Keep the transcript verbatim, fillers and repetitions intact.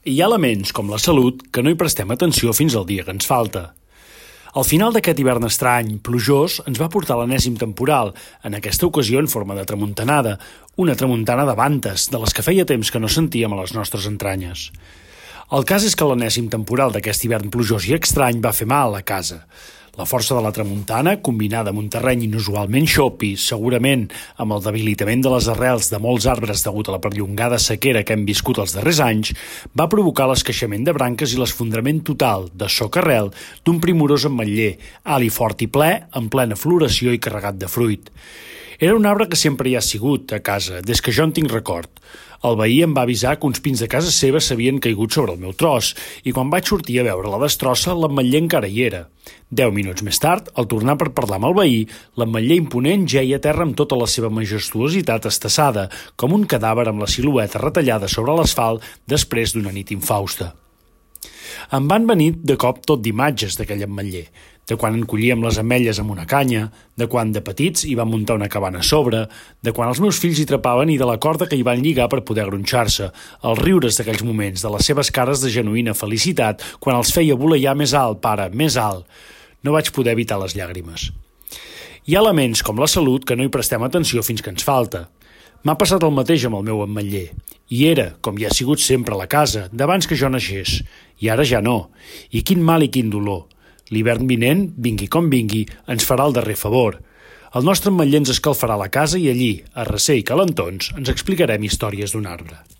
Hi ha elements, com la salut, que no hi prestem atenció fins al dia que ens falta. El final d'aquest hivern estrany, plujós, ens va portar l'enèsim temporal, en aquesta ocasió en forma de tramuntanada, una tramuntana de vantes, de les que feia temps que no sentíem a les nostres entranyes. El cas és que l'enèsim temporal d'aquest hivern plujós i estrany va fer mal a casa. La força de la tramuntana, combinada amb un terreny inusualment xopi, segurament amb el debilitament de les arrels de molts arbres degut a la perllongada sequera que hem viscut els darrers anys, va provocar l'esqueixament de branques i l'esfondrament total, de soca-arrel, d'un primorós ametller, alt i fort i ple, en plena floració i carregat de fruit. Era un arbre que sempre hi ha sigut, a casa, des que jo en tinc record. El veí em va avisar que uns pins de casa seva s'havien caigut sobre el meu tros i quan vaig sortir a veure la destrossa, l'ametller encara hi era. Deu minuts més tard, al tornar per parlar amb el veí, l'ametller imponent jeia a terra amb tota la seva majestuositat estassada, com un cadàver amb la silueta retallada sobre l'asfalt després d'una nit infausta. Em van venir de cop tot d'imatges d'aquell ametller, de quan en collíem les ametlles amb una canya, de quan de petits hi van muntar una cabana a sobre, de quan els meus fills hi trepaven i de la corda que hi van lligar per poder gronxar-se, els riures d'aquells moments, de les seves cares de genuïna felicitat quan els feia voleiar més alt, pare, més alt. No vaig poder evitar les llàgrimes. Hi ha elements com la salut que no hi prestem atenció fins que ens falta. M'ha passat el mateix amb el meu ametller. Hi era, com hi ha sigut sempre a la casa, d'abans que jo naixés. I ara ja no. I quin mal i quin dolor. L'hivern vinent, vingui com vingui, ens farà el darrer favor. El nostre ametller ens escalfarà la casa i allí, a recer i calentons, ens explicarem històries d'un arbre.